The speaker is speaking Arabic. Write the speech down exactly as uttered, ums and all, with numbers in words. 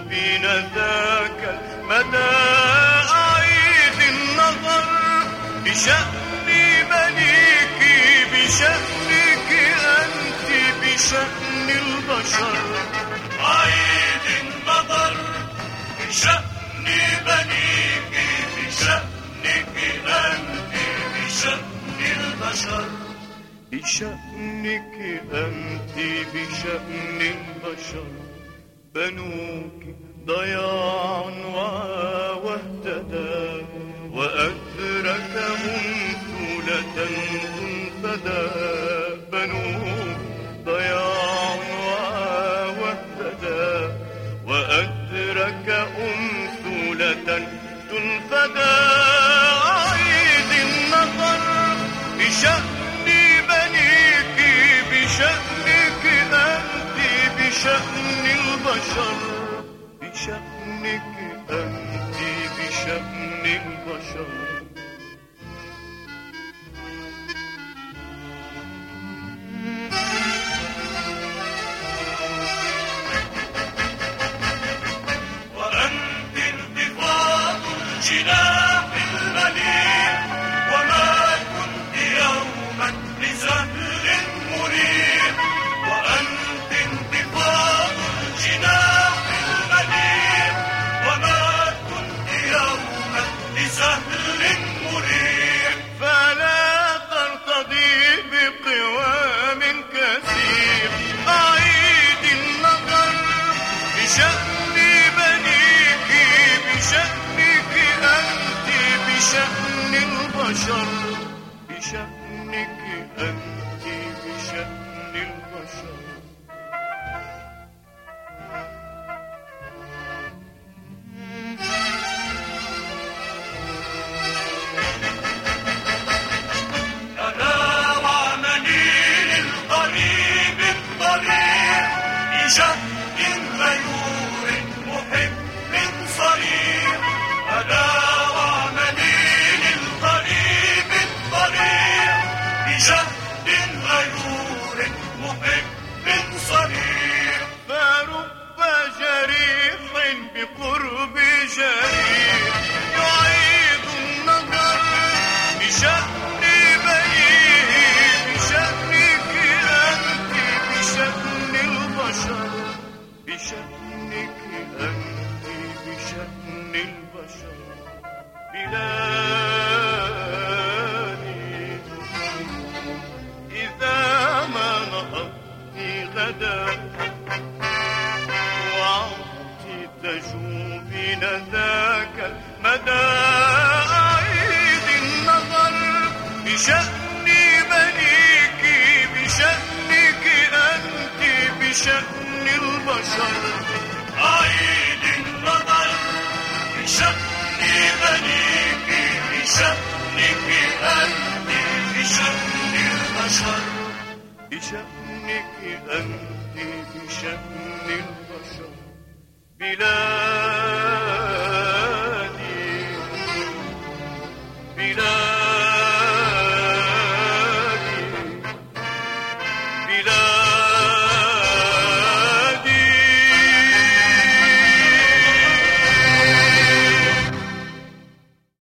تجوبين ذاك المدى أعيد النظر بشأن مليك، بشأنك أنت، بشأن البشر. أعيد النظر بشأن مليك، بشأنك أنت، بشأن البشر. بشأنك أنت، بشأن البشر. بنوك ضياع واهتدى، وأدرك منثولة تنفدى. بنوك ضياع واهتدى، وأدرك أمثولة تنفدى. أعيد النظر بشأن بنيك، بشأنك أنت، بشأن البشر. بشأنك أنت، بشأن البشر. وأنت انتفاض الجناح المليء، وما كنت يوما لسهل مريح. وأنت انتفاض الجناح المليء، وما كنت يوما لسهل مريح. فلا ترتضي بقوام كثير. أعيد النظر بشأن بنيك، بشأنك أنت، بشأن البشر. بشأنك أنت، بشأن البشر. أنا وعملي للقريب الضريع، بشهد غيور محب صريح. أنا وعملي للقريب الضريع، بشهد غيور محب صريح. فرب جريح بقرب جريح، يعيد النظر بشأن بنيه، بشأنك أنت، بشأن البشر. بشأنك أنت، بشأن البشر. بلادي إذا ما نهضتي غدا، وعدت تجوبين ذاك المدى. أعيد النظر بشأن بنيك، بشأنك أنت، بشأن البشر. أعيد النظر بشأن بنيك، بشأنك أنت، بشأن البشر. بشأنك أنت، بشأن البشر. بلا